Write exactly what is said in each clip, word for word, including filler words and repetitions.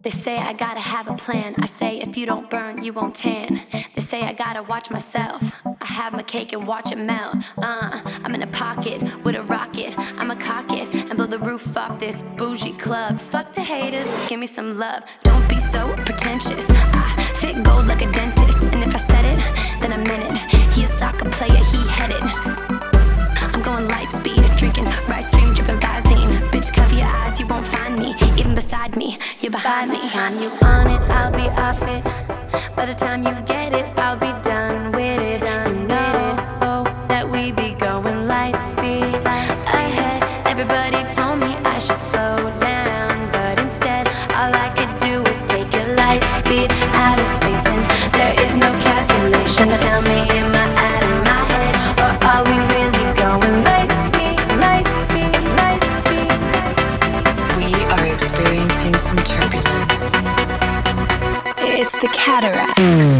They say I gotta have a plan. I say if you don't burn, you won't tan. They say I gotta watch myself. I have my cake and watch it melt. Uh, I'm in a pocket with a rocket. I'ma cock it and blow the roof off this bougie club. Fuck the haters, give me some love. Don't be so pretentious. I fit gold like a dentist, and if I said it, then I meant it. He a soccer player, he headed. I'm going light speed, drinking rice dream, dripping Visine. Bitch, cover your eyes, you won't find me. Even beside me, you're behind me. By the time you on it, I'll be off it. By the time you get it, I'll be done with it. You know that we be going light speed ahead. Everybody told me I should slow down, but instead, all I could do is take it light speed out of space. And there is no calculation to tell me, am I out of my head, or are we really going light speed, light speed, light speed? We are experiencing some turbulence. It's the cataracts.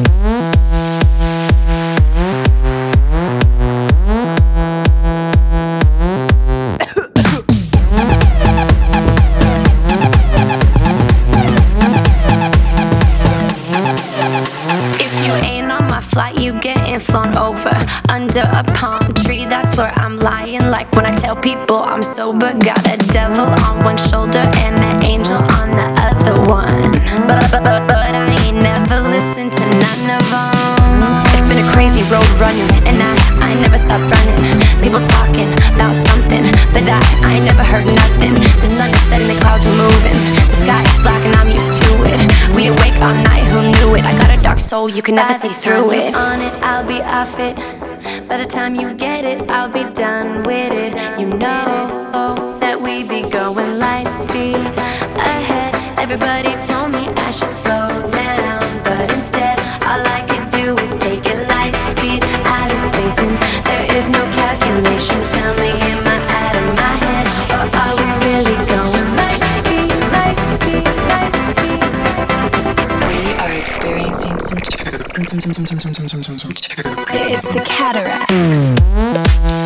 You getting flown over under a palm tree. That's where I'm lying, like when I tell people I'm sober. Got a devil on one shoulder and an angel on the other one. But, but, but, but I ain't never listened to none of them. It's been a crazy road running, and I, I ain't never stop running. People talking about something, but I, I ain't never heard nothing. The sun is setting, the clouds are moving. The sky is black and I'm used to it. We awake all night, who knew it? I got a dark soul, you can never see through it. On it, I'll be off it. By the time you get it, I'll be done with it. You know that we be going light speed ahead. Everybody told me I should slow down, but instead, all I could do is take it light speed out of space. And there is no calculation. Tell me, am I out of my head, or are we really going light speed, light speed, light speed? We are experiencing some turbulence. It's the cataracts.